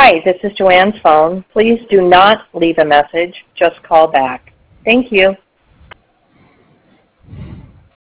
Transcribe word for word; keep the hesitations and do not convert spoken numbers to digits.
Hi, this is Joanne's phone. Please do not leave a message. Just call back. Thank you.